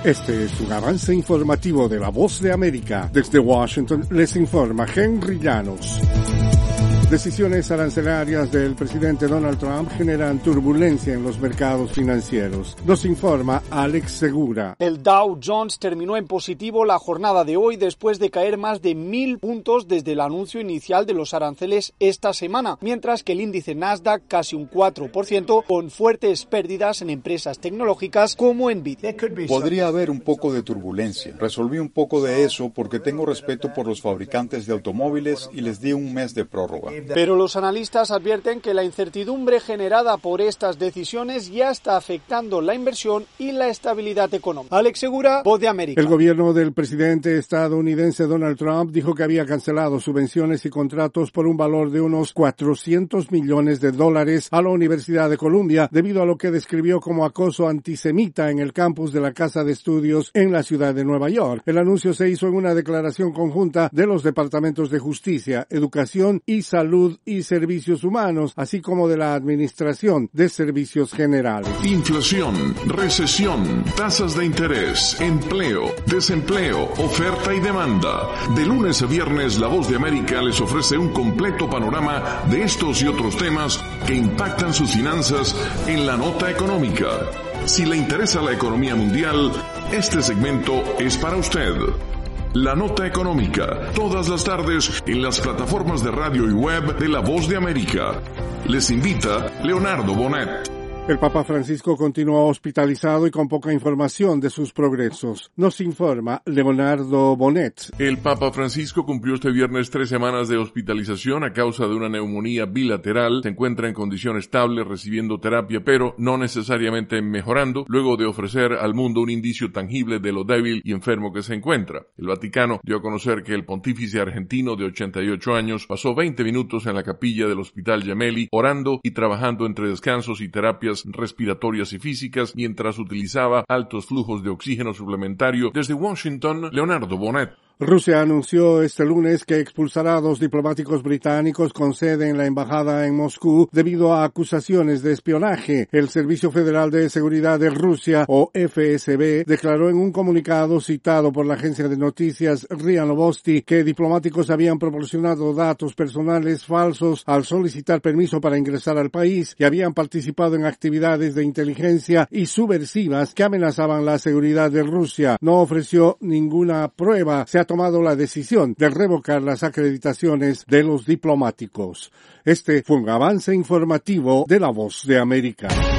Este es un avance informativo de La Voz de América. Desde Washington les informa Henry Llanos. Decisiones arancelarias del presidente Donald Trump generan turbulencia en los mercados financieros. Nos informa Alex Segura. El Dow Jones terminó en positivo la jornada de hoy después de caer más de 1.000 puntos desde el anuncio inicial de los aranceles esta semana, mientras que el índice Nasdaq casi un 4%, con fuertes pérdidas en empresas tecnológicas como Nvidia. Podría haber un poco de turbulencia. Resolví un poco de eso porque tengo respeto por los fabricantes de automóviles y les di un mes de prórroga. Pero los analistas advierten que la incertidumbre generada por estas decisiones ya está afectando la inversión y la estabilidad económica. Alex Segura, Voz de América. El gobierno del presidente estadounidense Donald Trump dijo que había cancelado subvenciones y contratos por un valor de unos $400 millones a la Universidad de Columbia debido a lo que describió como acoso antisemita en el campus de la Casa de Estudios en la ciudad de Nueva York. El anuncio se hizo en una declaración conjunta de los departamentos de Justicia, Educación y Salud y Servicios Humanos, así como de la Administración de Servicios Generales. Inflación, recesión, tasas de interés, empleo, desempleo, oferta y demanda. De lunes a viernes, La Voz de América les ofrece un completo panorama de estos y otros temas que impactan sus finanzas en la nota económica. Si le interesa la economía mundial, este segmento es para usted. La Nota Económica, todas las tardes en las plataformas de radio y web de La Voz de América. Les invita Leonardo Bonet. El Papa Francisco continúa hospitalizado y con poca información de sus progresos. Nos informa Leonardo Bonet. El Papa Francisco cumplió este viernes 3 semanas de hospitalización a causa de una neumonía bilateral. Se encuentra en condición estable recibiendo terapia, pero no necesariamente mejorando, luego de ofrecer al mundo un indicio tangible de lo débil y enfermo que se encuentra. El Vaticano dio a conocer que el pontífice argentino de 88 años pasó 20 minutos en la capilla del Hospital Gemelli orando y trabajando entre descansos y terapias respiratorias y físicas mientras utilizaba altos flujos de oxígeno suplementario. Desde Washington, Leonardo Bonet. Rusia anunció este lunes que expulsará a 2 diplomáticos británicos con sede en la embajada en Moscú debido a acusaciones de espionaje. El Servicio Federal de Seguridad de Rusia, o FSB, declaró en un comunicado citado por la agencia de noticias RIA Novosti que diplomáticos habían proporcionado datos personales falsos al solicitar permiso para ingresar al país y habían participado en actividades de inteligencia y subversivas que amenazaban la seguridad de Rusia. No ofreció ninguna prueba. Se ha tomado la decisión de revocar las acreditaciones de los diplomáticos. Este fue un avance informativo de La Voz de América.